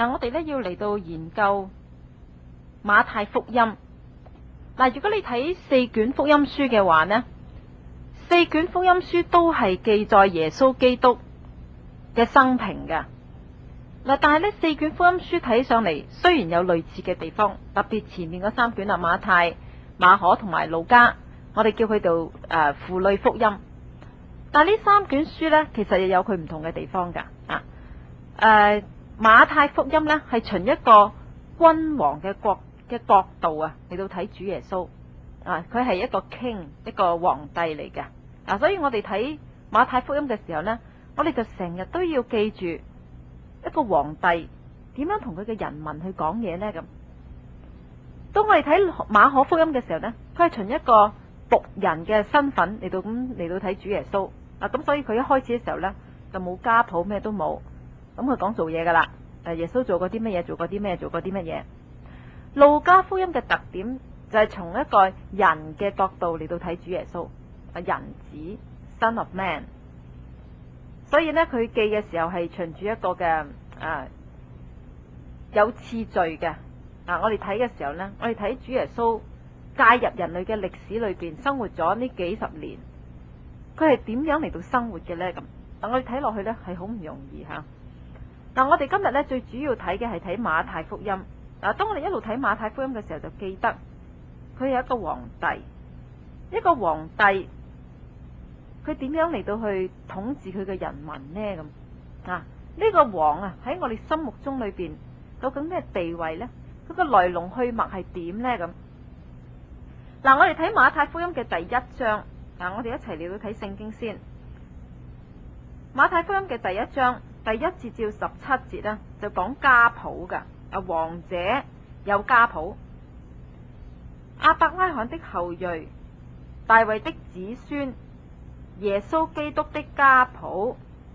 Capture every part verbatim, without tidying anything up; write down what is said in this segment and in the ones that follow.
嗱，我哋咧要嚟到研究馬太福音。嗱，如果你睇四卷福音書嘅話呢，四卷福音書都係記載耶穌基督嘅生平嘅。嗱，但係呢四卷福音書睇上嚟，雖然有類似嘅地方，特別前面嗰三卷啊，馬太、馬可同埋路加，我哋叫佢做誒符類福音。但係呢三卷書呢，其實又有佢唔同嘅地方噶。啊，誒、呃，馬太福音呢，係從一個君王嘅國嘅角度啊嚟到睇主耶穌。啊，佢係一個 king， 一個皇帝嚟嘅。啊，所以我哋睇馬太福音嘅時候呢，我哋就成日都要記住一個皇帝點樣同佢嘅人民去講嘢呢？咁，當我哋睇馬可福音嘅時候呢，佢係從一個僕人嘅身份嚟到咁嚟到睇主耶穌。啊，咁所以佢一開始嘅時候呢，就冇家譜，咩都冇，咁佢講做嘢噶啦。誒，耶穌做過啲乜嘢？做過啲咩？做過啲乜嘢？路加福音嘅特點就係從一個人嘅角度嚟到睇主耶穌，啊，人子 Son of Man。所以呢，佢記嘅時候係循住一個嘅啊有次序嘅。啊，我哋睇嘅時候呢，我哋睇主耶穌介入人類嘅歷史裏邊，生活咗呢幾十年，佢係點樣嚟到生活嘅呢？咁，嗱，我哋睇落去呢係好唔容易吓。嗱，我哋今日呢最主要睇嘅係睇馬太福音。嗱，當我哋一路睇馬太福音嘅時候，就記得佢係一個皇帝，一個皇帝。佢點樣嚟到去統治佢嘅人民呢？咁啊，呢個王啊喺我哋心目中裏邊究竟咩地位呢？佢個來龍去脈係點呢？咁嗱，我哋睇馬太福音嘅第一章。嗱，我哋一齊嚟到睇聖經先。馬太福音嘅第一章第一節至十七節呢，就講家譜噶。啊，王者有家譜，亞伯拉罕的後裔，大衛的子孫，耶穌基督的家譜。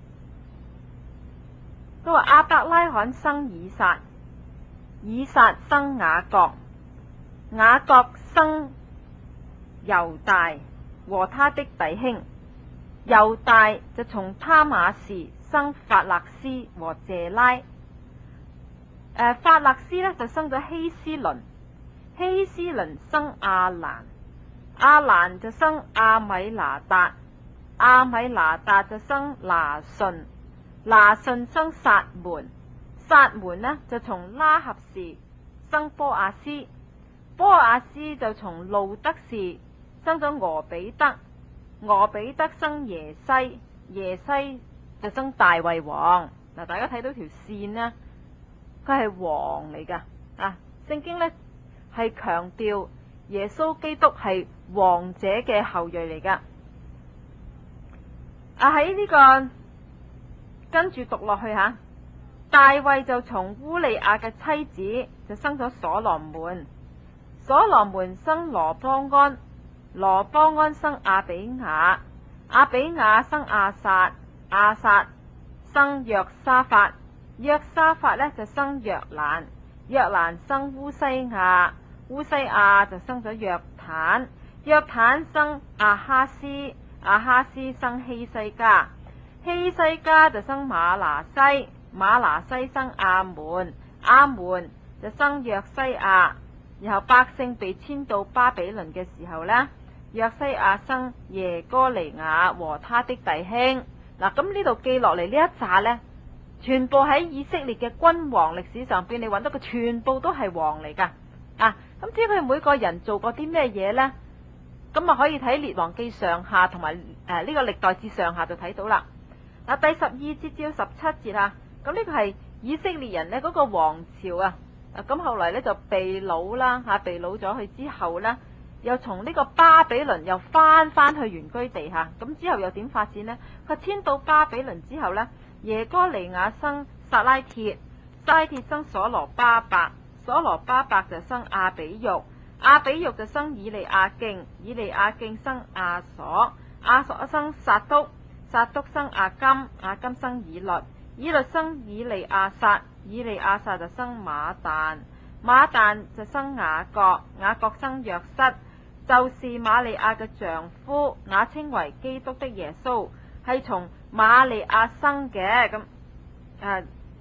佢話亞伯拉罕生以撒，以撒生雅各，雅各生猶大和他的弟兄。猶大就從他瑪士生法勒斯和謝拉。誒，法勒斯呢就生咗希斯倫，希斯倫生亞蘭，亞蘭就生亞米拿達，亞米拿達就生拿順，拿順生撒門，撒門呢就從拉合士生波阿斯，波阿斯就從路德士生咗俄比德，俄比德生耶西，耶西就生大衛王。嗱，大家睇到條線呢，佢係王嚟噶。啊，聖經呢係強調耶穌基督係王者嘅後裔嚟噶。啊，喺呢個跟住讀落去吓，大衛就從烏利亞嘅妻子就生咗所羅門，所羅門生羅波安，羅波安生亞比雅，亞比雅生亞撒，亞撒生約沙法，約沙法呢就生約蘭，約蘭生烏西亞，烏西亞就生咗約坦，約坦生亞哈斯，亞哈斯生希西家，希西家就生馬拿西，馬拿西生亞門，亞門就生約西亞。然後百姓被遷到巴比倫嘅時候呢，約西亞生耶哥尼雅和他的弟兄。嗱，咁呢度記落嚟呢一紮呢，全部喺以色列嘅君王歷史上邊，你揾到佢全部都係王嚟噶。啊，咁至於佢每個人做過啲咩嘢呢？咁啊可以睇列王記上下同埋誒呢個歷代志上下就睇到啦。嗱，第十二節至十七節啊，咁呢個係以色列人呢嗰個王朝啊。咁後來呢就被擄啦，吓被擄咗去之後呢，又從呢個巴比倫又翻翻去原居地下。咁之後又點發展呢？佢遷到巴比倫之後呢，耶哥尼雅生撒拉鐵，撒拉鐵生所羅巴伯，所羅巴伯就生亞比玉，亞比玉就生以利亞敬，以利亞敬生亞所，亞所生撒督，撒督生亞金，亞金生以律，以律生以利亞撒，以利亞撒就生馬但，馬但就生雅各，雅各生約瑟，就是瑪利亞嘅丈夫，雅稱為基督的耶穌，係從瑪利亞生嘅。咁誒嗱，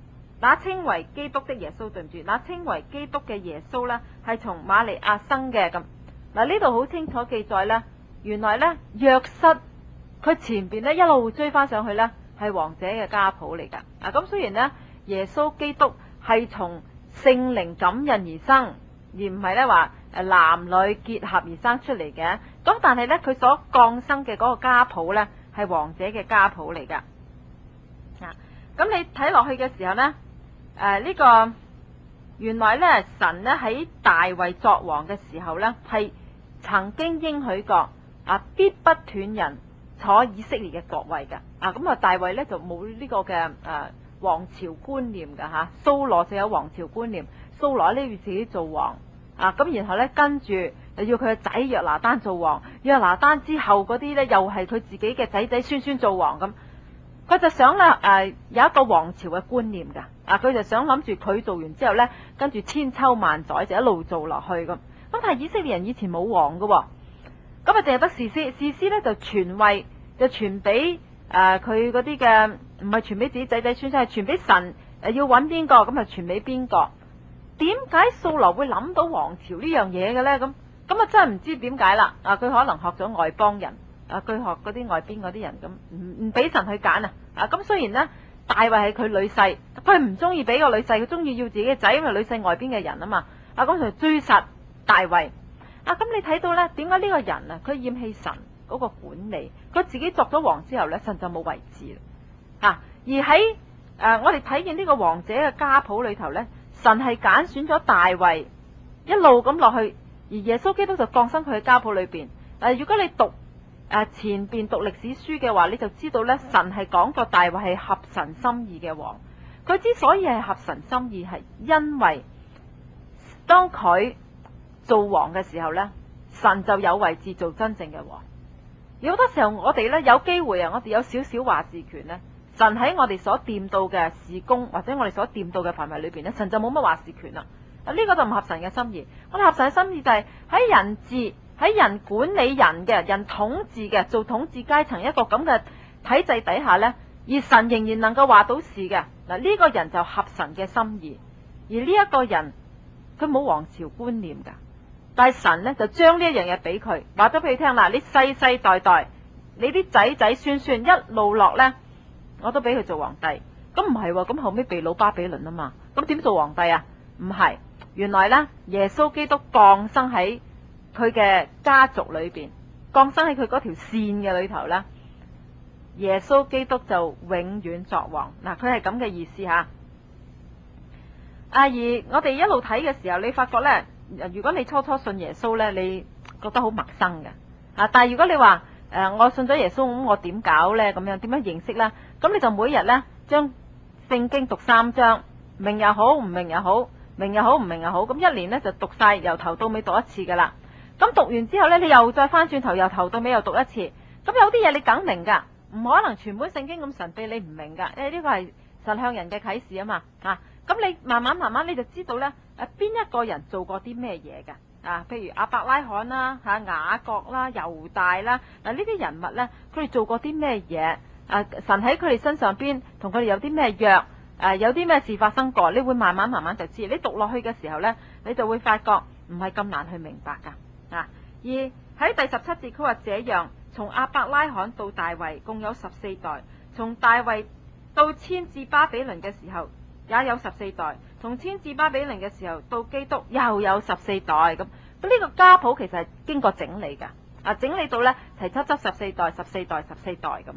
那稱為基督的耶穌，對唔住，那稱為基督嘅耶穌呢，係從瑪利亞生嘅。咁嗱，呢度好清楚記載呢，原來呢，約瑟佢前邊呢一路追翻上去呢，係王者嘅家譜嚟噶。啊，咁雖然呢，耶穌基督係從聖靈感孕而生，而唔係呢話誒男女結合而生出嚟嘅。咁但係呢，佢所降生嘅嗰個家譜呢，係王者嘅家譜嚟噶。啊，咁你睇落去嘅時候呢。誒，呢、呃這個原來咧，神咧喺大衛作王嘅時候咧，係曾經應許過啊，必不斷人坐以色列嘅國位嘅。啊，咁啊，大衛咧就冇呢個嘅誒、啊、王朝觀念噶吓，掃羅就有王朝觀念，掃羅呢要自己做王啊，咁然後咧跟住又要佢嘅仔約拿單做王，約拿單之後嗰啲咧又係佢自己嘅仔仔孫孫做王咁。佢就想啦，誒、呃、有一個王朝嘅觀念噶，啊佢就想諗住佢做完之後呢，跟住千秋萬載就一路做落去咁。咁但係以色列人以前冇王噶，咁啊淨係得士師，士師呢就傳位，就傳俾誒佢嗰啲嘅，唔係傳俾自己仔仔孫孫，係傳俾神，誒要揾邊個咁啊傳俾邊個？點解掃羅會諗到王朝呢樣嘢嘅呢？咁咁啊真係唔知點解啦！啊佢可能學咗外邦人。啊！佢學嗰啲外邊嗰啲人咁，唔唔俾神去揀啊！啊咁雖然呢，大衛係佢女婿，佢唔中意俾個女婿，佢中意要自己嘅仔，因為女婿外邊嘅人啊嘛。啊咁就追殺大衛。啊咁你睇到呢，點解呢個人啊，佢厭棄神嗰個管理，佢自己作咗王之後呢，神就冇位置啦。啊而喺誒、呃、我哋睇見呢個王者嘅家譜裏頭呢，神係揀選咗大衛一路咁落去，而耶穌基督就降生佢嘅家譜裏邊。誒、啊、如果你讀誒，前邊讀歷史書嘅話，你就知道咧，神係講過大衛係合神心意嘅王。佢之所以係合神心意，係因為當佢做王嘅時候咧，神就有位置做真正嘅王。而好多時候我哋咧有機會啊，我哋有少少話事權咧，神喺我哋所掂到嘅事工或者我哋所掂到嘅範圍裏邊咧，神就冇乜話事權啦。啊，呢個就唔合神嘅心意。我哋合神嘅心意就係喺人治。喺人管理人嘅人統治嘅做統治階層一個咁嘅體制底下呢，而神仍然能夠話到事嘅嗱，呢個人就合神嘅心意。而呢一個人佢冇王朝觀念噶，但係神呢就將呢一樣嘢俾佢，話咗俾佢聽嗱，你世世代代你啲仔仔孫孫一路落呢，我都俾佢做皇帝。咁唔係喎，咁後尾被擄巴比倫啊嘛，咁點做皇帝啊？唔係，原來呢，耶穌基督降生喺佢嘅家族裏邊，降生喺佢嗰條線嘅裏頭啦。耶穌基督就永遠作王嗱，佢係咁嘅意思吓。啊，而我哋一路睇嘅時候，你發覺呢，如果你初初信耶穌呢，你覺得好陌生嘅啊。但係如果你話誒、呃，我信咗耶穌，咁我點搞呢？咁樣點樣認識呢？咁你就每日呢，將聖經讀三章，明又好，唔明又好，明又好，唔明又好，咁一年呢，就讀晒，由頭到尾讀一次噶啦。咁讀完之後呢，你又再翻轉頭由頭到尾又讀一次。咁有啲嘢你梗明噶，唔可能全本聖經咁神秘你唔明噶。誒，呢個係神向人嘅啟示啊嘛。啊，咁你慢慢慢慢你就知道呢，誒邊一個人做過啲咩嘢噶。啊，譬如亞伯拉罕啦、吓雅各啦、猶大啦，嗱呢啲人物呢，佢哋做過啲咩嘢？啊，神喺佢哋身上邊同佢哋有啲咩約？誒，有啲咩事發生過？你會慢慢慢慢就知。你讀落去嘅時候呢，你就會發覺唔係咁難去明白噶。啊！而喺第十七節佢話這樣，從亞伯拉罕到大衛共有十四代，從大衛到遷至巴比倫嘅時候也有十四代，從遷至巴比倫嘅時候到基督又有十四代。咁咁呢個家譜其實係經過整理噶，啊整理到呢齊七七十四代、十四代、十四代咁。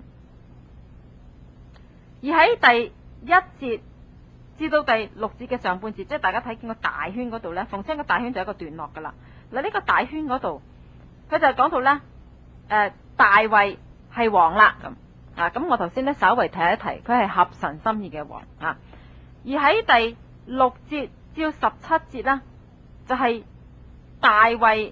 而喺第一節至到第六節嘅上半節，即係大家睇見個大圈嗰度呢，逢親個大圈就有一個段落噶啦。嗱，呢個大圈嗰度，佢就講到呢，誒、呃，大衛係王啦咁啊。咁我頭先呢稍微提一提，佢係合神心意嘅王啊。而喺第六節至到十七節呢，就係、是、大衛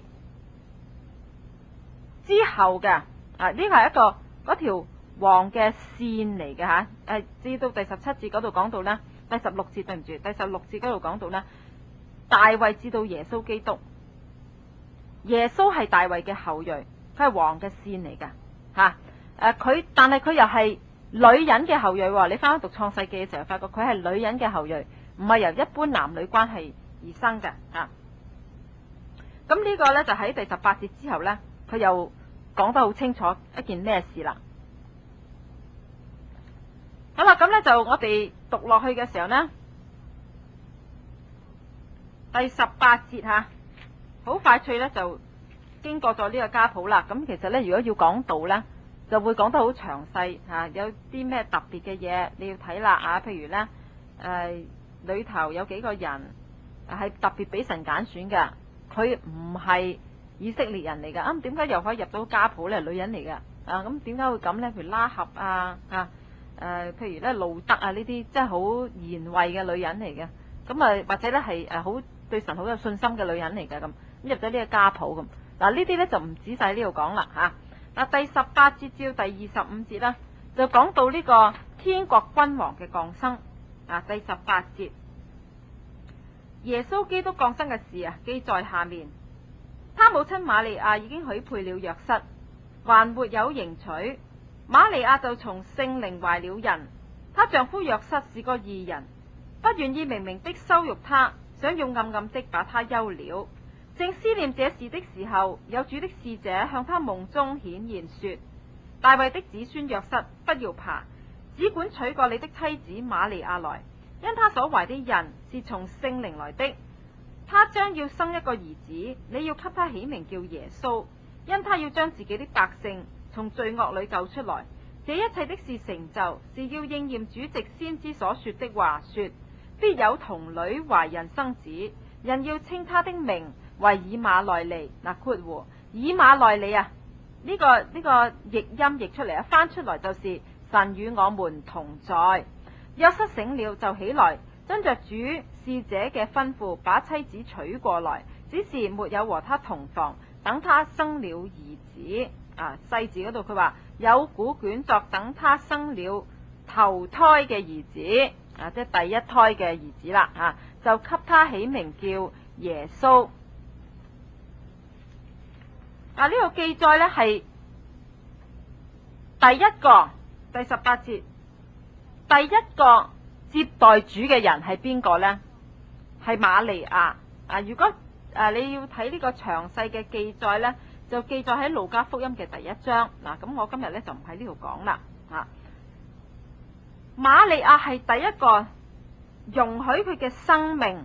之後嘅啊，呢個係一個嗰條王嘅線嚟嘅吓。誒、啊，至到第十七節嗰度講到呢，第十六節對唔住，第十六節嗰度講到呢，大衛至到耶穌基督。耶穌係大衛嘅後裔，佢係王嘅線嚟噶吓。誒、啊，佢但係佢又係女人嘅後裔。你翻去讀創世記嘅時候，發覺佢係女人嘅後裔，唔係由一般男女關係而生嘅啊。咁呢個呢，就喺第十八節之後呢，佢又講得好清楚一件咩事啦。好啦，咁呢就我哋讀落去嘅時候呢，第十八節吓，好快脆呢就經過咗呢個家譜啦。咁其實呢，如果要講道呢，就會講得好詳細吓，有啲咩特別嘅嘢你要睇啦啊。譬如呢，誒、呃、裏頭有幾個人係特別俾神揀選嘅，佢唔係以色列人嚟噶，咁點解又可以入到家譜呢？女人嚟噶啊，咁點解會咁呢？譬如拉合啊，吓、啊、誒、呃，譬如咧路德啊呢啲，真係好賢惠嘅女人嚟嘅。咁啊，或者咧係誒好對神好有信心嘅女人嚟嘅咁，咁入咗呢個家譜咁。嗱呢啲咧就唔仔細呢度講啦吓。嗱、啊、第十八節至到第二十五節啦，就講到呢個天國君王嘅降生。啊，第十八節，耶穌基督降生嘅事啊，記在下面。他母親瑪利亞已經許配了約瑟，還沒有迎娶，瑪利亞就從聖靈懷了孕。她丈夫約瑟是個義人，不願意明明的羞辱她，想要暗暗的把她休了。正思念這事的時候，有主的使者向他夢中顯現說：大衛的子孫約瑟，不要怕，只管娶過你的妻子瑪利亞來，因她所懷的孕是從聖靈來的。他將要生一個兒子，你要給他起名叫耶穌，因他要將自己的百姓從罪惡裏救出來。這一切的事成就，是要應驗主藉先知所說的話，說必有童女懷孕生子，人要稱他的名為以馬內利。嗱，括弧以馬內利啊，呢、這個呢、這個譯音譯出嚟啊，翻出來就是神與我們同在。約瑟醒了就起來，遵着主使者嘅吩咐，把妻子娶過來，只是沒有和他同房，等他生了兒子。啊，細字嗰度佢話有古卷作等他生了頭胎嘅兒子，啊，即係第一胎嘅兒子啦，啊，就給他起名叫耶穌。啊，呢、這個記載呢係第一個第十八節，第一個接待主嘅人係邊個呢？係瑪利亞。啊，如果誒、啊、你要睇呢個詳細嘅記載呢，就記載喺路加福音嘅第一章。嗱、啊，咁我今日呢就唔喺呢度講啦。啊，瑪利亞係第一個容許佢嘅生命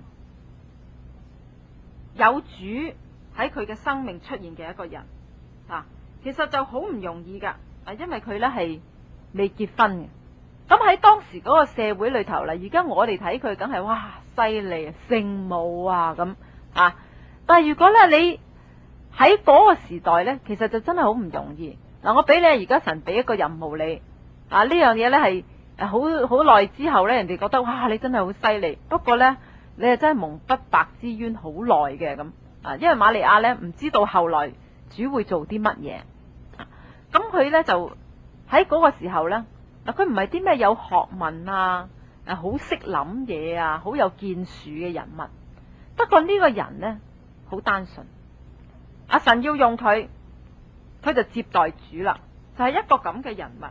有主喺佢嘅生命出現嘅一個人。啊，其實就好唔容易噶，啊，因為佢呢係未結婚嘅。咁喺當時嗰個社會裏頭啦，而家我哋睇佢梗係哇犀利啊，聖母啊咁啊。但係如果咧你喺嗰個時代呢，其實就真係好唔容易。嗱、啊，我俾你而家神俾一個任務你啊，呢樣嘢呢係好好耐之後呢，人哋覺得哇你真係好犀利。不過呢，你係真係蒙不白之冤好耐嘅咁啊，因為瑪利亞呢唔知道後來主會做啲乜嘢。咁佢呢就喺嗰個時候呢。嗱，佢唔係啲咩有學問啊，誒，好識諗嘢啊，好有建樹嘅人物。不過呢個人呢，好單純，阿神要用佢，佢就接待主啦，就係一個咁嘅人物。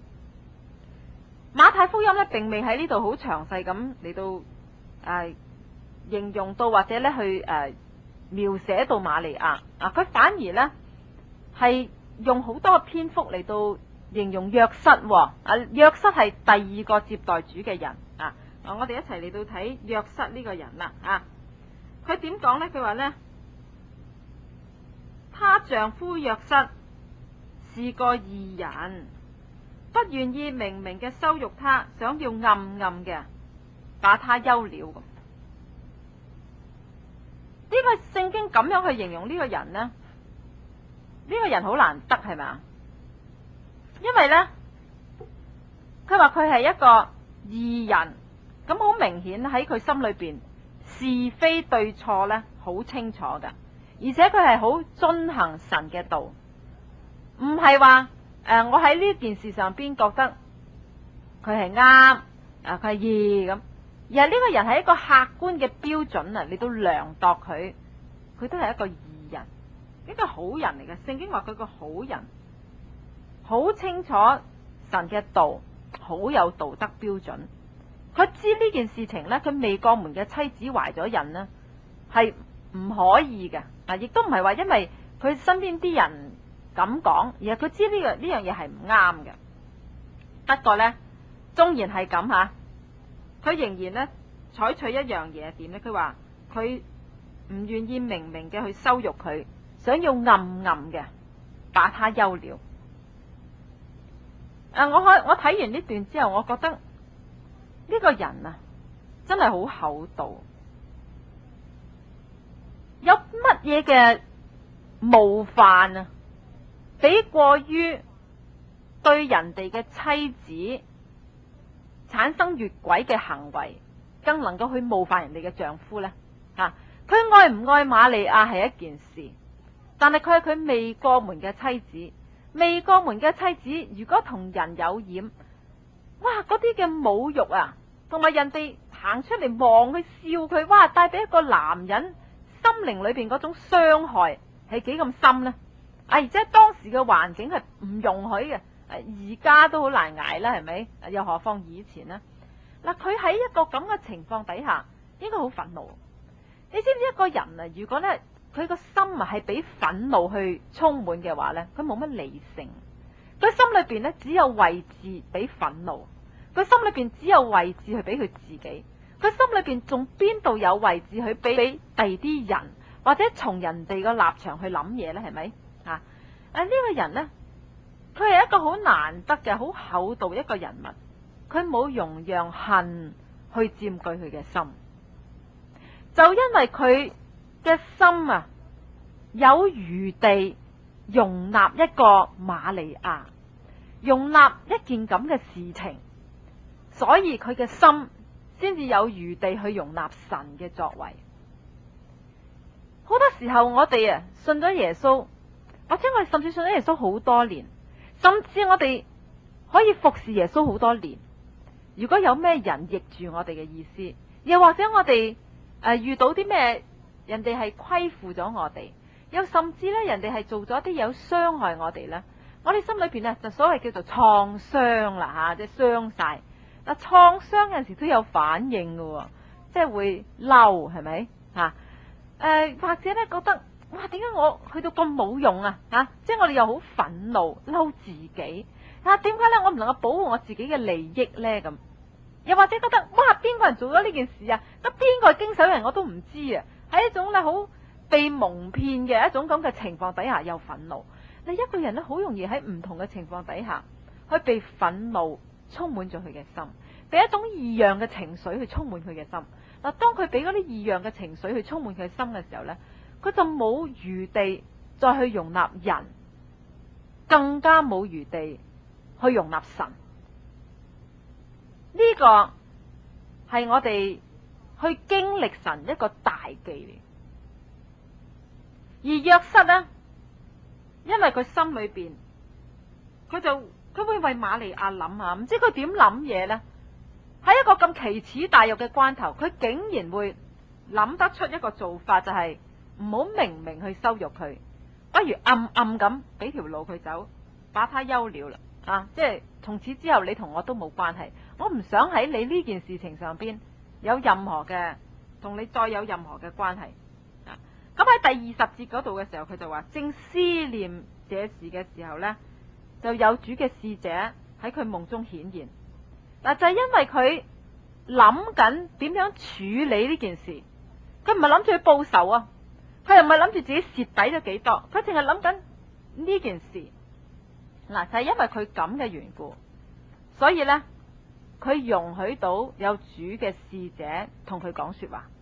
馬太福音呢，並未喺呢度好詳細咁嚟到誒形容到或者咧去誒描寫到瑪利亞啊，佢反而呢，係用好多篇幅嚟到。形容約瑟，啊，約瑟係第二個接待主嘅人啊！我哋一齊嚟到睇約瑟呢個人啦啊！佢點講呢？佢話呢，她丈夫約瑟是個義人，不願意明明嘅羞辱她，想要暗暗嘅把她休了。咁呢個聖經咁樣去形容呢個人呢？呢、呢個人好難得係咪？因為呢，佢話佢係一個義人，咁好明顯喺佢心裏邊是非對錯呢好清楚噶，而且佢係好遵行神嘅道，唔係話誒我喺呢件事上邊覺得佢係啱啊，佢係義咁，而係呢個人係一個客觀嘅標準啊，你都量度佢，佢都係一個義人，一個好人嚟嘅。聖經話佢個好人。好清楚神嘅道， 好有道德標準。佢知呢件事情呢，佢未過門嘅妻子懷咗孕呢，係唔可以嘅。嗱，亦都唔係話因為佢身邊啲人咁講，而係佢知呢個呢樣嘢係唔啱嘅。不過呢，縱然係咁吓，佢仍然呢採取一樣嘢點呢？佢話佢唔願意明明嘅去羞辱佢，想要暗暗嘅把他休了。啊！我開我睇完呢段之後，我覺得呢個人啊，真係好厚道。有乜嘢嘅冒犯啊，比過於對人哋嘅妻子產生越軌嘅行為，更能夠去冒犯人哋嘅丈夫呢？吓、啊，佢愛唔愛瑪利亞係一件事，但係佢係佢未過門嘅妻子。未過門嘅妻子，如果同人有染，哇！嗰啲嘅侮辱啊，同埋人哋行出嚟望佢笑佢，哇！帶俾一個男人心靈裏邊嗰種傷害係幾咁深呢？啊！而且當時嘅環境係唔容許嘅，而家都好難捱啦，係咪？又何況以前呢？嗱，佢喺一個咁嘅情況底下，應該好憤怒。你知唔知一個人啊，如果呢？佢個心啊係俾憤怒去充滿嘅話呢，佢冇乜理性。佢心裏邊呢，只有位置俾憤怒，佢心裏邊只有位置去俾佢自己。佢心裏邊仲邊度有位置去俾俾第二啲人，或者從人哋個立場去諗嘢呢？係咪啊？誒，呢個人呢，佢係一個好難得嘅好厚道一個人物，佢冇容讓恨去佔據佢嘅心，就因為佢嘅心啊，有餘地容納一個瑪利亞，容納一件咁嘅事情，所以佢嘅心先至有餘地去容納神嘅作為。好多時候我哋啊信咗耶穌，或者我哋甚至信咗耶穌好多年，甚至我哋可以服侍耶穌好多年。如果有咩人逆住我哋嘅意思，又或者我哋誒、呃、遇到啲咩？人哋係虧負咗我哋，又甚至咧，人哋係做咗啲有傷害我哋咧，我哋心裏邊咧就所謂叫做創傷啦吓，即係傷晒。嗱，創傷有陣時都有反應嘅，即係會嬲，係咪吓？誒、呃，或者咧覺得哇，點解我去到咁冇用啊？吓，即係我哋又好憤怒，嬲自己啊？點解咧我唔能夠保護我自己嘅利益咧？咁又或者覺得哇，邊個人做咗呢件事啊？得邊個係經手人我都唔知啊！喺一種咧好被蒙騙嘅一種咁嘅情況底下，又憤怒。你一個人咧好容易喺唔同嘅情況底下，去被憤怒充滿咗佢嘅心，被一種異樣嘅情緒去充滿佢嘅心。嗱，當佢俾嗰啲異樣嘅情緒去充滿佢嘅心嘅時候呢，佢就冇餘地再去容納人，更加冇餘地去容納神。呢個係我哋去經歷神一個大忌嚟。而約瑟呢，因為佢心裏邊，佢就佢會為瑪利亞諗下，唔知佢點諗嘢呢？喺一個咁奇恥大辱嘅關頭，佢竟然會諗得出一個做法，就係唔好明明去羞辱佢，不如暗暗咁俾條路佢走，把他休了啦。啊，即係從此之後你同我都冇關係，我唔想喺你呢件事情上邊有任何嘅同你再有任何嘅關係。啊，咁喺第二十節嗰度嘅時候，佢就話正思念這事嘅時候呢，就有主嘅使者喺佢夢中顯現。嗱，就係因為佢諗緊點樣處理呢件事，佢唔係諗住去報仇啊，佢又唔係諗住自己蝕底咗幾多，佢淨係諗緊呢件事。嗱，就係因為佢咁嘅緣故，所以呢，佢容許到有主嘅使者同佢講說話。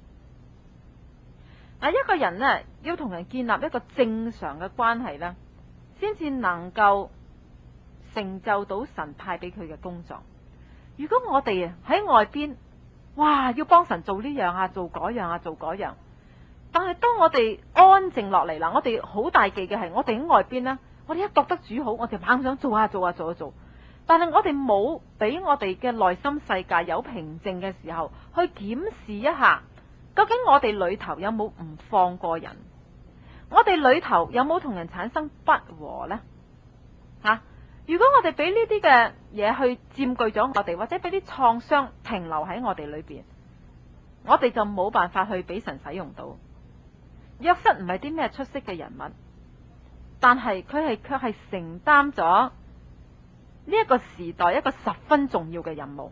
嗱，一個人呢，要同人建立一個正常嘅關係呢，先至能夠成就到神派俾佢嘅工作。如果我哋喺外邊，哇，要幫神做呢樣啊，做嗰樣啊，做嗰樣，但係當我哋安靜落嚟啦，我哋好大忌嘅係，我哋喺外邊呢，我哋一覺得主好，我哋猛想做啊做啊做啊做，但係我哋冇俾我哋嘅內心世界有平靜嘅時候，去檢視一下，究竟我哋裏頭有冇唔放過人？我哋裏頭有冇同人產生不和呢？吓、啊， 如果我哋俾呢啲嘅嘢去佔據咗我哋，或者俾啲創傷停留喺我哋裏邊，我哋就冇辦法去俾神使用到。約瑟唔係啲咩出色嘅人物，但係佢係卻係承擔咗呢一個時代一個十分重要嘅任務。呢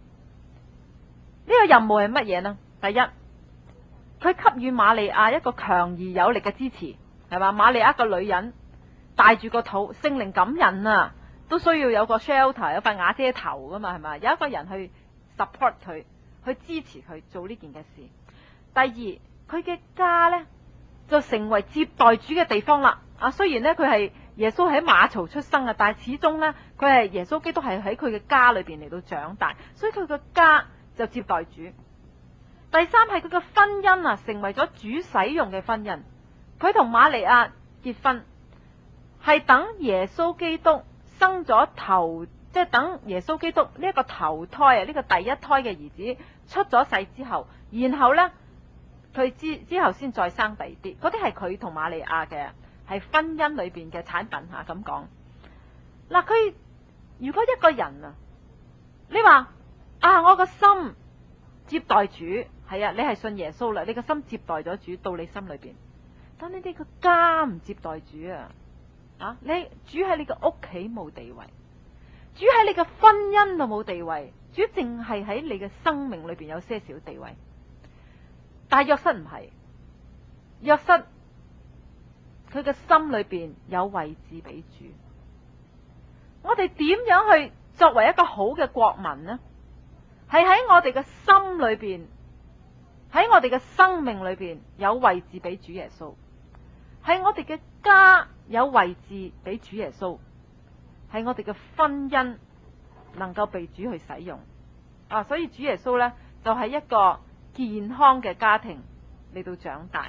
個任務係乜嘢呢？第一，佢給予瑪利亞一個強而有力嘅支持，係嘛？瑪利亞個女人帶住個肚，聖靈感孕啊，都需要有個 shelter， 有塊瓦遮頭噶嘛，係嘛？有一個人去 support 佢，去支持佢做呢件嘅事。第二，佢嘅家呢，就成為接待主嘅地方啦。啊，雖然呢，佢係耶穌喺馬槽出生啊，但係始終呢，佢係耶穌基督係喺佢嘅家裏邊嚟到長大，所以佢嘅家就接待主。第三係佢嘅婚姻啊，成為咗主使用嘅婚姻。佢同瑪利亞結婚，係等耶穌基督生咗頭，即係等耶穌基督呢一個頭胎啊，呢個第一胎嘅兒子出咗世之後，然後呢，佢之之後先再生第二啲，嗰啲係佢同瑪利亞嘅係婚姻裏邊嘅產品吓，咁講。嗱，佢如果一個人啊，你話啊，我個心接待主，係啊，你係信耶穌啦，你個心接待咗主到你心裏邊，但你哋個家唔接待主啊，啊，你主喺你個屋企冇地位，主喺你個婚姻度冇地位，主淨係喺你嘅生命裏邊有些少地位。但係約瑟唔係，約瑟佢嘅心裏邊有位置俾主。我哋點樣去作為一個好嘅國民呢？係喺我哋嘅心裏邊，喺我哋嘅生命裏邊有位置俾主耶穌，係我哋嘅家有位置俾主耶穌，係我哋嘅婚姻能夠被主去使用啊！所以主耶穌呢，就係一個健康嘅家庭嚟到長大。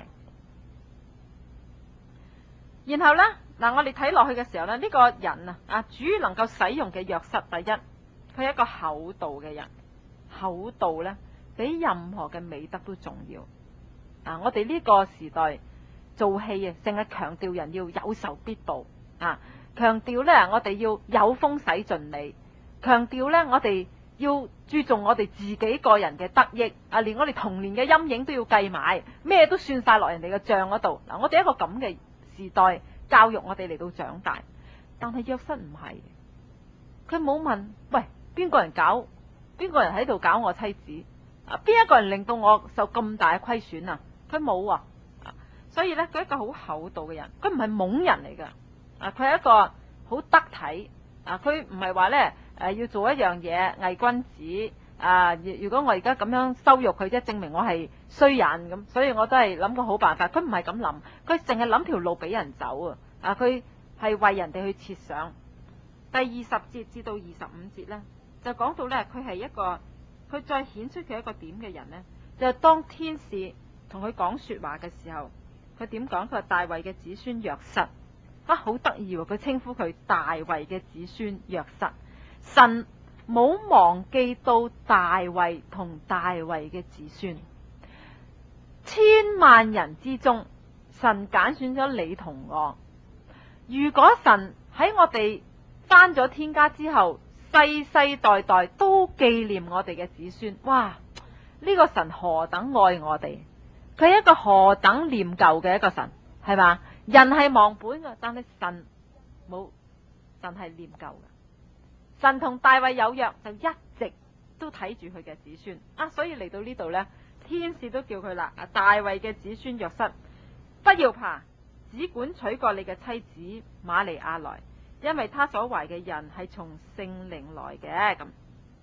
然後呢，嗱，我哋睇落去嘅時候呢，呢個人啊，啊，主能夠使用嘅約瑟，第一，佢係一個厚道嘅人。厚道呢，比任何嘅美德都重要。啊，我哋呢個時代做戲啊，成日強調人要有仇必報啊，強調呢，我哋要有風使盡你，強調呢，我哋要注重我哋自己個人嘅得益啊，連我哋童年嘅陰影都要計埋，咩都算晒落人哋嘅賬嗰度。嗱，我哋一個咁嘅時代教育我哋嚟到長大，但係約瑟唔係，佢冇問喂，邊個人搞？邊個人喺度搞我妻子啊？邊一個人令到我受咁大嘅虧損啊？佢冇啊，所以呢，佢係一個好厚道嘅人，佢唔係懵人嚟噶啊！佢係一個好得體啊！佢唔係話呢，誒、啊、要做一樣嘢偽君子啊！如果我而家咁樣羞辱佢，即係證明我係衰人咁，所以我都係諗個好辦法。佢唔係咁諗，佢淨係諗條路俾人走啊！啊，佢係為人哋去設想。第二十節至到二十五節呢，就講到呢，佢係一個，佢再顯出佢一個點嘅人呢，就係當天使同佢講說話嘅時候，佢點講？佢話大衛嘅子孫約瑟啊，好得意喎！佢稱呼佢大衛嘅子孫約瑟，神冇忘記到大衛同大衛嘅子孫，千萬人之中，神揀選咗你同我。如果神喺我哋返咗天家之後，世世代代都紀念我哋嘅子孫，哇！呢個神何等愛我哋，佢係一個何等念舊嘅一個神，係嘛？人係忘本嘅，但係神冇，神係念舊嘅。神同大衛有約，就一直都睇住佢嘅子孫啊！所以嚟到呢度呢，天使都叫佢啦，啊，大衛嘅子孫約瑟，不要怕，只管娶過你嘅妻子瑪利亞來。因為他所懷嘅人係從聖靈來嘅。咁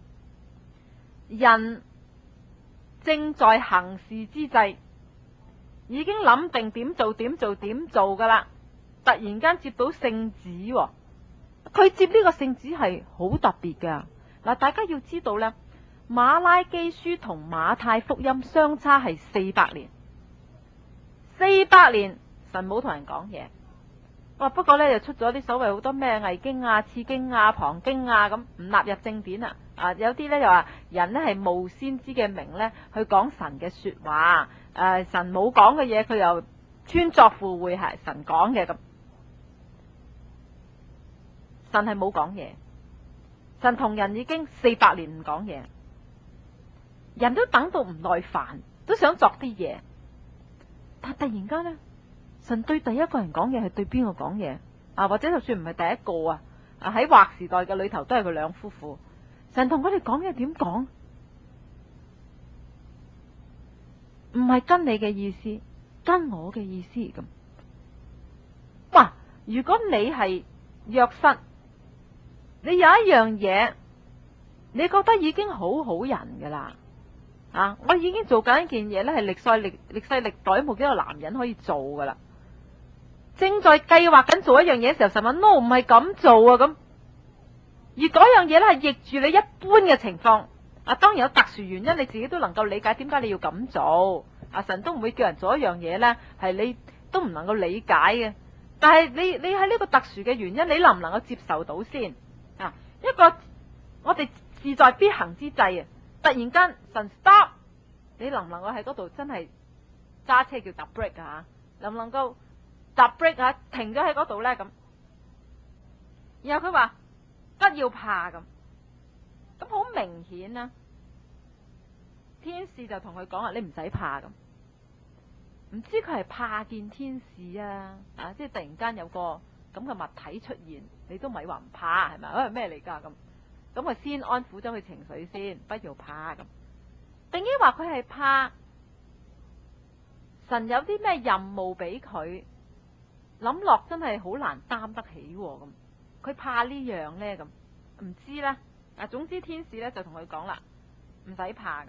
人正在行事之際，已經諗定點做點做點做噶啦，突然間接到聖旨，佢接呢個聖旨係好特別噶。嗱，大家要知道呢，馬拉基書同馬太福音相差係四百年，四百年神冇同人講嘢。哇！不過咧，就出咗啲所謂好多咩偽經啊、次經啊、旁經啊，咁唔納入正典啊。啊，有啲咧就話人咧係冒先知嘅名咧去講神嘅說話，誒、啊，神冇講嘅嘢佢又穿鑿附會係神講嘅咁。 神係冇講嘢，神同人已經四百年唔講嘢，人都等到唔耐煩，都想作啲嘢，但突然間呢，神對第一個人講嘢係對邊個講嘢啊？或者就算唔係第一個啊，啊喺劃時代嘅裏頭都係佢兩夫婦，神同佢哋講嘢點講？唔係跟你嘅意思，跟我嘅意思咁。哇！如果你係約瑟，你有一樣嘢，你覺得已經好好人噶啦，啊！我已經做緊一件嘢咧，係歷世歷歷世歷代冇幾個男人可以做噶啦，正在計劃緊做一樣嘢嘅時候，神話 no 唔係咁做啊咁，而嗰樣嘢咧係逆住你一般嘅情況，啊當然有特殊原因，你自己都能夠理解點解你要咁做。阿神都唔會叫人做一樣嘢呢，係你都唔能夠理解嘅。但係你你喺呢個特殊嘅原因，你能唔能夠接受到先？啊，一個我哋志在必行之際啊，突然間神 stop，你能唔能夠喺嗰度真係揸車叫搭 break 啊？能唔能夠搭 break 啊？停咗喺嗰度呢？咁，然後佢話不要怕咁，咁好明顯啊，天使就同佢講啊，你唔使怕咁。唔知佢係怕見天使啊，啊，即係突然間有個咁嘅物體出現，你都咪話唔怕係咪？啊咩嚟噶咁？咁啊先安撫咗佢情緒先，不要怕咁。定於話佢係怕神有啲咩任務俾佢，諗落真係好難擔得起咁。佢怕呢樣呢咁，唔知呢。啊，總之天使呢就同佢講啦，唔使怕咁，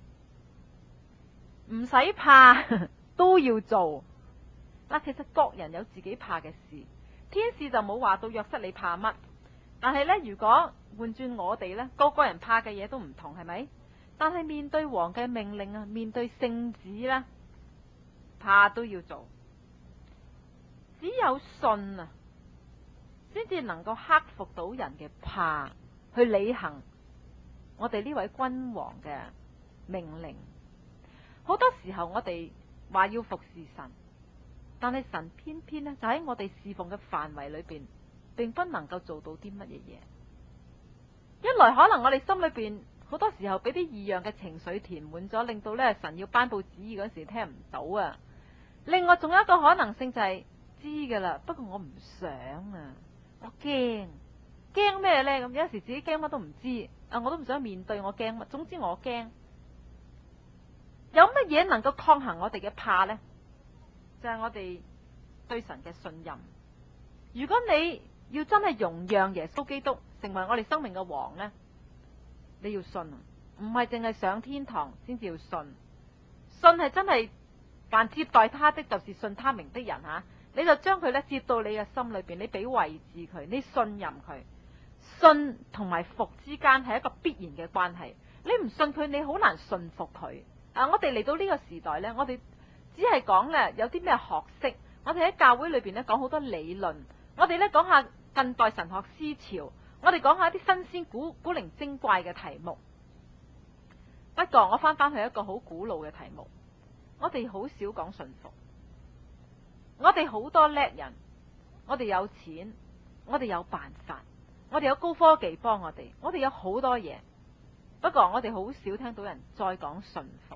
唔使怕。都要做嗱，其實各人有自己怕嘅事，天使就冇話到約瑟你怕乜，但係呢，如果換轉我哋呢，個個人怕嘅嘢都唔同，係咪？但係面對王嘅命令啊，面對聖旨呢，怕都要做，只有信啊，先至能夠克服到人嘅怕，去履行我哋呢位君王嘅命令。好多時候我哋話要服侍神，但係神偏偏呢，就喺我哋侍奉嘅範圍裏邊，並不能夠做到啲乜嘢嘢。一來可能我哋心裏邊好多時候俾啲異樣嘅情緒填滿咗，令到呢神要頒布旨意嗰時聽唔到啊。另外仲有一個可能性就係知噶啦，不過我唔想啊，我驚驚咩呢？咁有時自己驚乜都唔知啊，我都唔想面對我驚乜。總之我驚。有乜嘢能夠抗衡我哋嘅怕呢？就係我哋對神嘅信任。如果你要真係容讓耶穌基督成為我哋生命嘅王呢，你要信，唔係淨係上天堂先至要信。信係真係凡接待他的，就是信他名的人吓，你就將佢咧接到你嘅心裏邊，你俾位置佢，你信任佢。信同埋服之間係一個必然嘅關係。你唔信佢，你好難信服佢。啊！我哋嚟到呢個時代呢，我哋只係講咧有啲咩學識，我哋喺教會裏邊咧講好多理論，我哋咧講下近代神學思潮，我哋講下一啲新鮮古古靈精怪嘅題目。不過我翻翻去一個好古老嘅題目，我哋好少講信服。我哋好多叻人，我哋有錢，我哋有辦法，我哋有高科技幫我哋，我哋有好多嘢。不過我哋好少聽到人再講信服。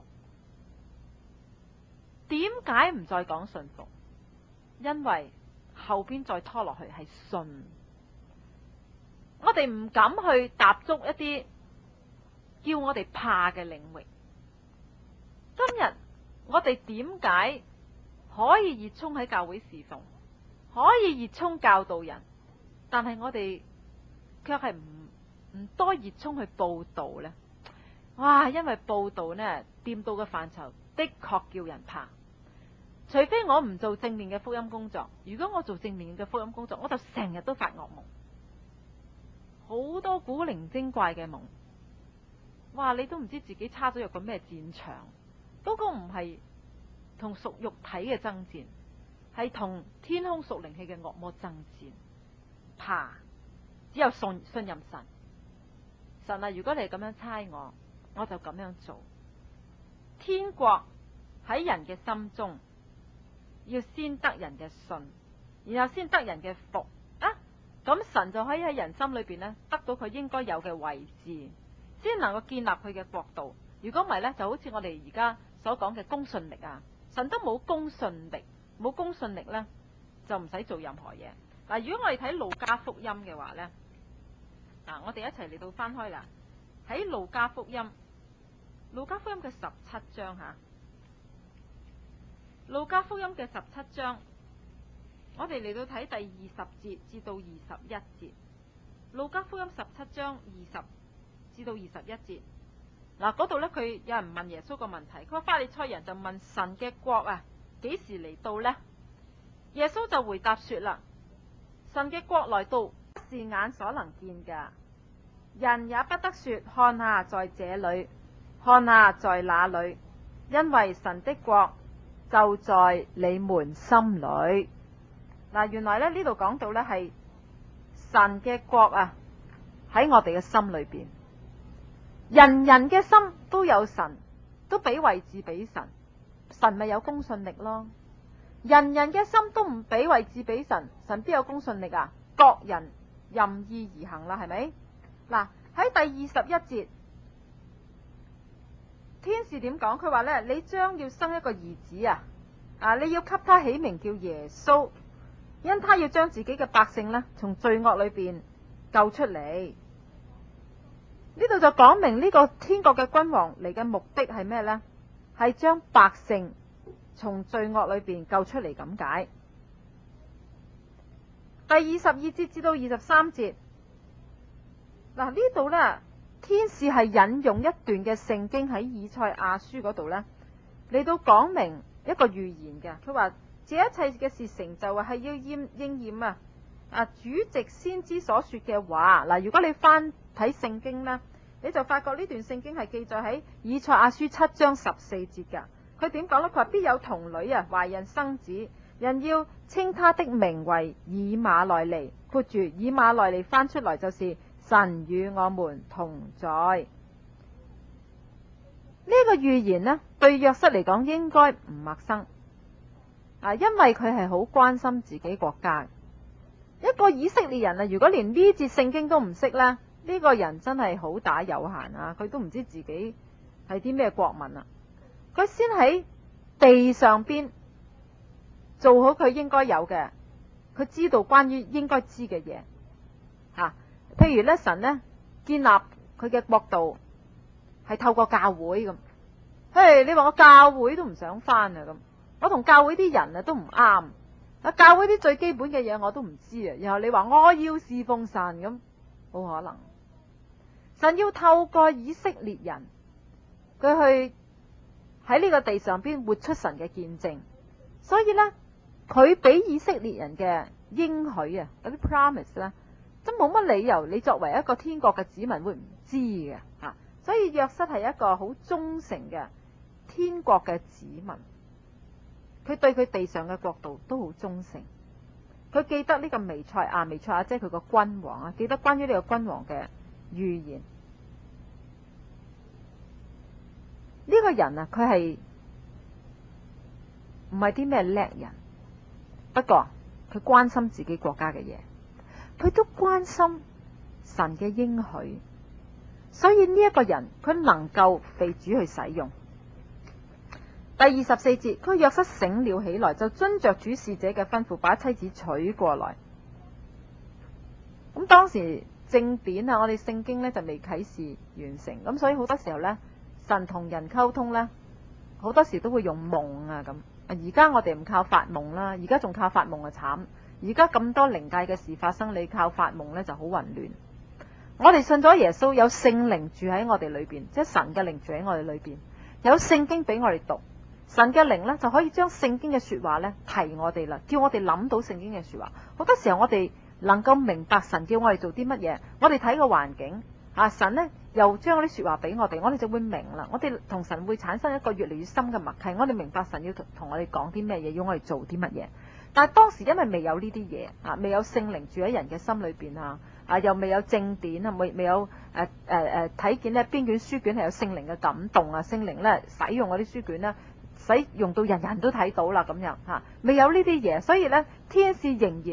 點解唔再講信服？因為後邊再拖落去係信。我哋唔敢去踏足一啲叫我哋怕嘅領域。今日我哋點解可以熱衷喺教會侍奉，可以熱衷教導人，但係我哋卻係唔唔多熱衷去報道呢？哇！因為報道呢，掂到嘅範疇的確叫人怕。除非我唔做正面嘅福音工作，如果我做正面嘅福音工作，我就成日都發噩夢，好多古靈精怪嘅夢。哇！你都唔知自己叉咗入個咩戰場，嗰個唔係同屬肉體嘅爭戰，係同天空屬靈氣嘅惡魔爭戰。怕，只有信信任神。神啊，如果你係咁樣差我，我就咁樣做。天國喺人嘅心中，要先得人嘅信，然後先得人嘅服啊！ 咁神就可以喺人心裏邊呢得到佢應該有嘅位置，先能夠建立佢嘅國度。如果唔係呢，就好似我哋而家所講嘅公信力啊，神都冇公信力，冇公信力呢，就唔使做任何嘢。嗱，如果我哋睇路加福音嘅話呢，嗱，我哋一齊嚟到翻開啦，喺路加福音，路加福音嘅十七章吓，路加福音嘅十七章，我哋嚟到睇第二十節至到二十一節。路加福音十七章二十至到二十一節。嗱，嗰度呢，佢有人問耶穌個問題，佢話法利賽人就問神嘅國啊幾時嚟到呢？耶穌就回答說啦，神嘅國來到不是眼所能見嘅，人也不得說看下在這裏，看下在那裏，因為神的國就在你們心裏。嗱，原來咧呢度講到呢係神嘅國啊喺我哋嘅心裏邊。人人嘅心都有神，都俾位置俾神，神咪有公信力咯。人人嘅心都唔俾位置俾神，神邊有公信力啊？各人任意而行啦，係咪？嗱，喺第二十一節，天使點講？佢話呢，你將要生一個兒子啊，啊，你要給他起名叫耶穌，因他要將自己嘅百姓呢從罪惡裏邊救出嚟。呢度就講明呢個天國嘅君王嚟嘅目的係咩呢？係將百姓從罪惡裏邊救出嚟咁解。第二十二節至到二十三節，嗱，呢度呢，天使係引用一段嘅聖經喺以賽亞書嗰度呢，嚟到講明一個預言嘅。佢話這一切嘅事成就啊，係要應應驗啊啊主藉先知所說嘅話。嗱，如果你翻睇聖經呢，你就發覺呢段聖經係記載喺以賽亞書七章十四節噶。佢點講呢？佢話必有童女啊懷孕生子，人要稱他的名為以馬內利。括住以馬內利翻出來就是神與我們同在。呢、這個預言呢，對約瑟嚟講應該唔陌生啊，因為佢係好關心自己國家。一個以色列人啊，如果連呢節聖經都唔識呢，呢個人真係好打有限啊！佢都唔知自己係啲咩國民啊！佢先喺地上邊做好佢應該有嘅，佢知道關於應該知嘅嘢吓。譬如呢，神呢建立佢嘅國度係透過教會咁。嘿，你話我教會都唔想返啊咁，我同教會啲人啊都唔啱。啊，教會啲最基本嘅嘢我都唔知啊。然後你話我要侍奉神咁，冇可能。神要透過以色列人，佢去喺呢個地上邊活出神嘅見證，所以呢，佢俾以色列人嘅應許啊，嗰啲 promise 呢，都冇乜理由你作為一個天國嘅子民會唔知嘅吓。所以約瑟係一個好忠誠嘅天國嘅子民，佢對佢地上嘅國度都好忠誠。佢記得呢個彌賽亞，彌賽亞即係佢個君王啊，記得關於呢個君王嘅預言。呢個人啊，佢係唔係啲咩叻人，不過佢關心自己國家嘅嘢，佢都關心神嘅應許，所以呢一個人佢能夠被主去使用。第二十四節，佢約瑟醒了起來，就遵着主使者嘅吩咐，把妻子娶過來。咁當時正典啊，我哋聖經呢就未啟示完成，咁所以好多時候呢，神同人溝通呢，好多時都會用夢啊咁。而家我哋唔靠發夢啦，而家仲靠發夢啊慘！而家咁多靈界嘅事發生，你靠發夢呢就好混亂。我哋信咗耶穌，有聖靈住喺我哋裏邊，即係神嘅靈住喺我哋裏邊，有聖經俾我哋讀。神嘅靈呢，就可以將聖經嘅說話呢提我哋啦，叫我哋諗到聖經嘅說話。好多時候我哋能夠明白神叫我哋做啲乜嘢，我哋睇個環境啊，神呢又將啲說話俾我哋，我哋就會明啦。我哋同神會產生一個越嚟越深嘅默契，我哋明白神要同我哋講啲咩嘢，要我哋做啲乜嘢。但係當時因為未有呢啲嘢啊，未有聖靈住喺人嘅心裏邊啊，啊又未有正典啊，未未有誒誒誒睇見呢邊卷書卷係有聖靈嘅感動啊，聖靈呢使用嗰啲書卷呢，使用到人人都睇到啦咁樣吓，未有呢啲嘢，所以呢，天使仍然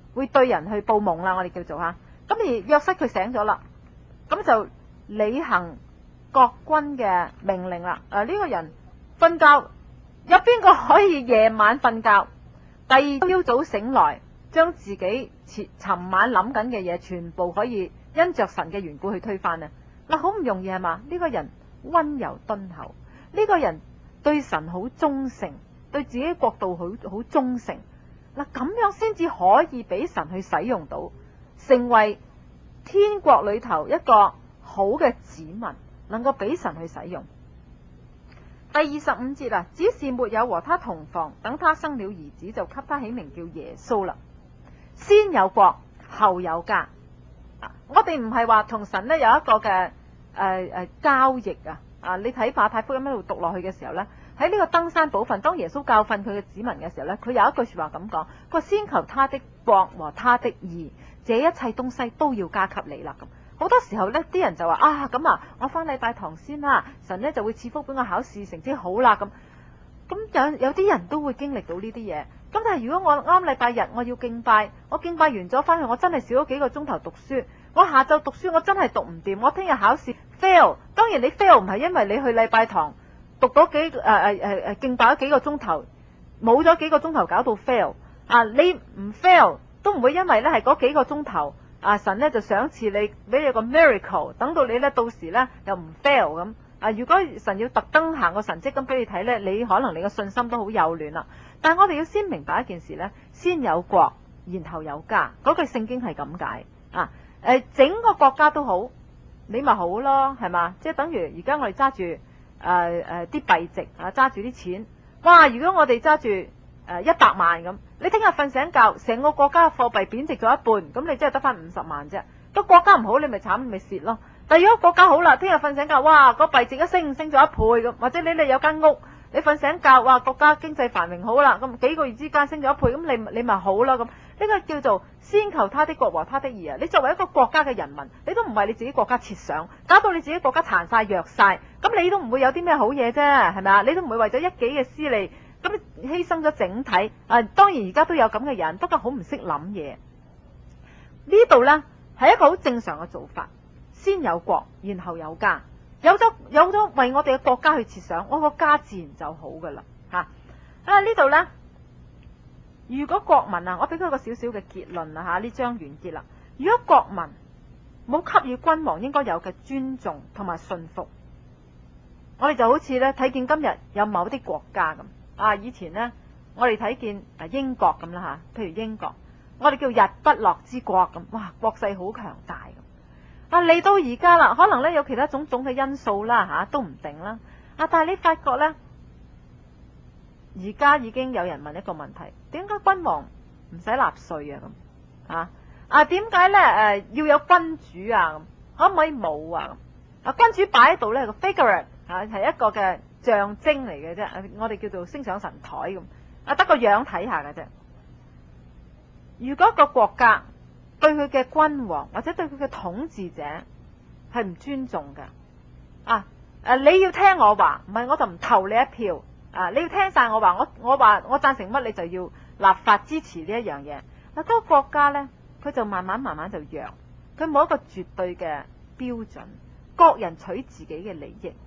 會對人去報夢啦，我哋叫做吓。咁而約瑟佢醒咗啦，咁就履行國君嘅命令啦。誒、啊、呢、這個人瞓覺，有邊個可以夜晚瞓覺？第二朝早醒來，將自己前尋晚諗緊嘅嘢，全部可以因着神嘅緣故去推翻啊！嗱，好唔容易係嘛？呢、這個人溫柔敦厚，呢、這個人對神好忠誠，對自己國度好好忠誠。嗱，咁樣先至可以俾神去使用到，成為天國裏頭一個好嘅子民，能夠俾神去使用。第二十五節啊，只是沒有和他同房，等他生了兒子，就給他起名叫耶穌啦。先有國，後有家。我哋唔係話同神呢有一個嘅誒誒交易啊！啊，你睇馬太福音一路讀落去嘅時候呢，喺呢個登山寶訓，當耶穌教訓佢嘅子民嘅時候呢，佢有一句說話咁講：佢先求他的國和他的義，這一切東西都要加給你啦。咁好多時候呢啲人就話啊，咁啊，我翻禮拜堂先啦，神呢就會賜福俾我考試成績好啦。咁咁有有啲人都會經歷到呢啲嘢。咁但係如果我啱禮拜日我要敬拜，我敬拜完咗翻去，我真係少咗幾個鐘頭讀書，我下晝讀書我真係讀唔掂，我聽日考試 fail。當然你 fail 唔係因為你去禮拜堂讀咗幾誒誒誒誒敬拜咗幾個鐘頭，冇咗幾個鐘頭搞到 fail 啊！你唔 fail 都唔會因為咧係嗰幾個鐘頭啊，神咧就賞賜你俾你個 miracle，等到你咧到時咧又唔 fail 咁啊！如果神要特登行個神蹟咁俾你睇咧，你可能你嘅信心都好幼嫩啦。但係我哋要先明白一件事咧，先有國，然後有家。嗰句聖經係咁解啊！誒，整個國家都好，你咪好咯，係嘛？即係等於而家我哋揸住誒誒啲幣值啊，揸住啲錢。哇！如果我哋揸住誒一百萬咁，你聽日瞓醒覺，成個國家嘅貨幣貶值咗一半，咁你真係得翻五十萬啫。個國家唔好，你咪慘，你咪蝕咯。但係如果國家好啦，聽日瞓醒覺，哇！個幣值一升，升咗一倍咁，或者你哋有間屋。你瞓醒覺，哇！國家經濟繁榮好啦，咁幾個月之間升咗一倍，咁你你咪好啦咁。呢個叫做先求他的國和他的義啊！你作為一個國家嘅人民，你都唔為你自己國家設想，搞到你自己國家殘晒弱晒，咁你都唔會有啲咩好嘢啫，係咪啊？你都唔會為咗一己嘅私利，咁犧牲咗整體。啊，當然而家都有咁嘅人，不過好唔識諗嘢。呢度呢係一個好正常嘅做法，先有國，然後有家。有咗有咗為我哋嘅國家去設想，我個家自然就好噶啦吓。啊呢度呢，如果國民啊，我俾佢個少少嘅結論啦吓，呢章完結啦。如果國民冇給予君王應該有嘅尊重同埋信服，我哋就好似呢睇見今日有某啲國家咁啊，以前呢，我哋睇見啊英國咁啦吓，譬如英國，我哋叫日不落之國咁，哇，國勢好強大咁。啊，嚟到而家啦，可能咧有其他種種嘅因素啦吓，都唔定啦。啊，但係你發覺咧，而家已經有人問一個問題：點解君王唔使納稅啊？咁啊啊，點解咧誒要有君主啊？咁可唔可以冇啊？啊，君主擺喺度咧係個 figure 啊，係一個嘅象徵嚟嘅啫。我哋叫做升上神台咁啊，得個樣睇下嘅啫。如果個國家對佢嘅君王或者對佢嘅統治者係唔尊重嘅啊！誒，你要聽我話，唔係我就唔投你一票啊！你要聽晒我話，我我話我贊成乜，你就要立法支持呢一樣嘢。嗱，嗰個國家呢，佢就慢慢慢慢就弱，佢冇一個絕對嘅標準，各人取自己嘅利益。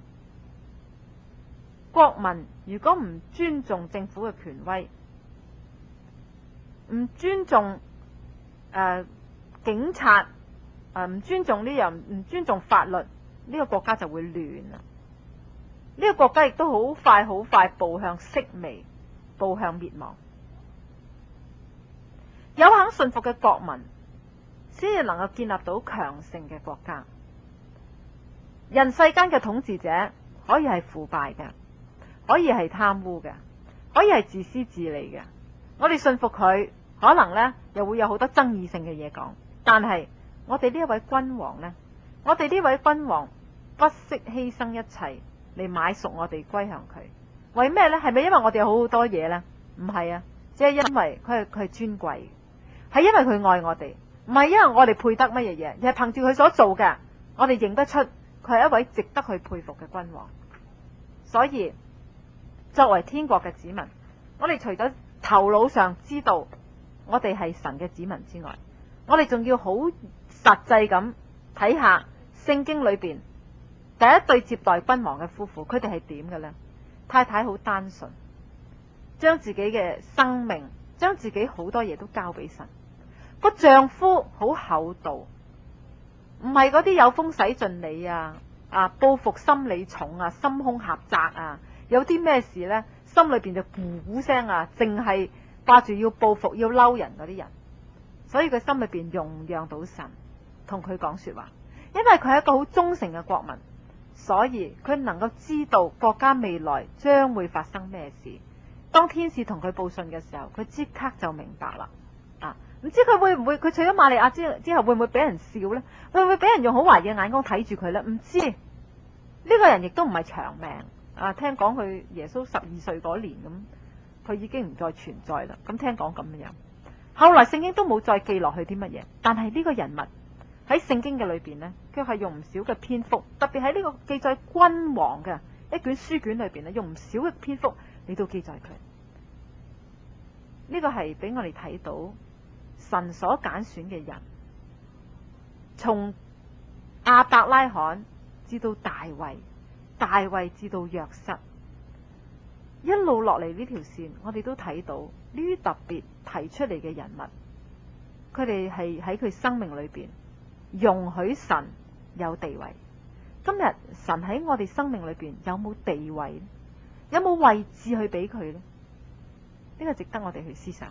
國民如果唔尊重政府嘅權威，唔尊重誒。呃警察誒唔尊重呢樣，唔尊重法律，呢個國家就會亂啦。呢個國家亦都好快好快步向式微，步向滅亡。有肯信服嘅國民，先至能夠建立到強盛嘅國家。人世間嘅統治者可以係腐敗嘅，可以係貪污嘅，可以係自私自利嘅。我哋信服佢，可能呢又會有好多爭議性嘅嘢講。但係我哋呢一位君王呢，我哋呢位君王不惜犧牲一切嚟買贖我哋歸向佢，為咩呢？係咪因為我哋有好多嘢呢？唔係啊，只係因為佢係佢係尊貴，係因為佢愛我哋，唔係因為我哋配得乜嘢嘢，而係憑住佢所做嘅，我哋認得出佢係一位值得去佩服嘅君王。所以作為天國嘅子民，我哋除咗頭腦上知道我哋係神嘅子民之外，我哋仲要好實際咁睇下聖經裏邊第一對接待君王嘅夫婦，佢哋係點嘅呢？太太好單純，將自己嘅生命，將自己好多嘢都交俾神。個丈夫好厚道，唔係嗰啲有風使盡你啊，啊報復心理重啊，心胸狹窄啊，有啲咩事呢，心裏邊就咕咕聲啊，淨係掛住要報復要嬲人嗰啲人。所以佢心裏邊容讓到神同佢講說話，因為佢係一個好忠誠嘅國民，所以佢能夠知道國家未來將會發生咩事。當天使同佢報信嘅時候，佢即刻就明白啦。啊，唔知佢會唔會，佢娶咗瑪利亞之之後會唔會俾人笑呢？會唔會俾人用好懷疑嘅眼光睇住佢呢？唔知呢、這個人亦都唔係長命啊！聽講佢耶穌十二歲嗰年咁，佢已經唔再存在啦。咁聽講咁樣，後來聖經都冇再記落去啲乜嘢。但係呢個人物喺聖經嘅裏邊呢，佢係用唔少嘅篇幅，特別喺呢個記載君王嘅一卷書卷裏邊呢，用唔少嘅篇幅嚟到記載佢。呢、這個係俾我哋睇到神所揀選嘅人，從亞伯拉罕至到大衛，大衛至到約瑟，一路落嚟呢條線，我哋都睇到呢啲特別提出嚟嘅人物，佢哋係喺佢生命裏邊容許神有地位。今日神喺我哋生命裏邊有冇地位？有冇位置去俾佢呢？呢個值得我哋去思想。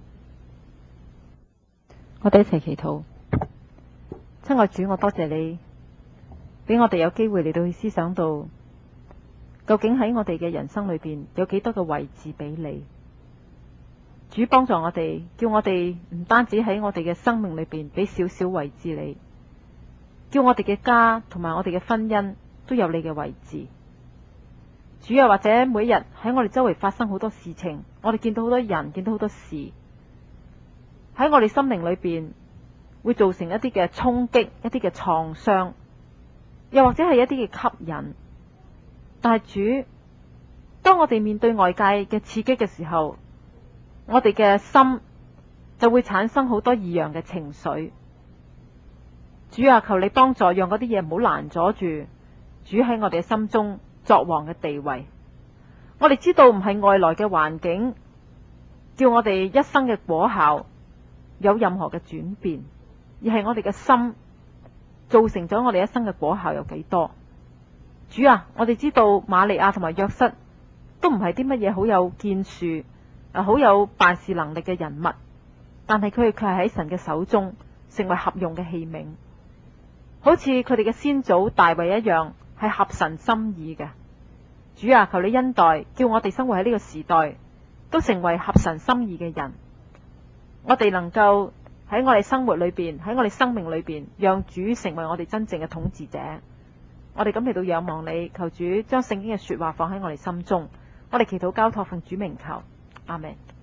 我哋一齊祈禱。親愛主，我多謝你俾我哋有機會嚟到去思想到，究竟喺我哋嘅人生裏邊有幾多個位置俾你。主幫助我哋，叫我哋唔單止喺我哋嘅生命裏邊俾少少位置你，叫我哋嘅家同埋我哋嘅婚姻都有你嘅位置。主啊，或者每日喺我哋周圍發生好多事情，我哋見到好多人，見到好多事，喺我哋心靈裏邊會造成一啲嘅衝擊，一啲嘅創傷，又或者係一啲嘅吸引。但係主，當我哋面對外界嘅刺激嘅時候，我哋嘅心就會產生好多異樣嘅情緒。主啊，求你幫助，讓嗰啲嘢唔好攔阻住主喺我哋嘅心中作王嘅地位。我哋知道唔係外來嘅環境叫我哋一生嘅果效有任何嘅轉變，而係我哋嘅心造成咗我哋一生嘅果效有幾多。主啊，我哋知道瑪利亞同埋約瑟都唔係啲乜嘢好有建樹啊，好有辦事能力嘅人物，但係佢哋卻係喺神嘅手中成為合用嘅器皿，好似佢哋嘅先祖大衛一樣，係合神心意嘅。主啊，求你恩待，叫我哋生活喺呢個時代都成為合神心意嘅人。我哋能夠喺我哋生活裏邊，喺我哋生命裏邊，讓主成為我哋真正嘅統治者。我哋咁嚟到仰望你，求主將聖經嘅說話放喺我哋心中。我哋祈禱交託奉主名求，阿們。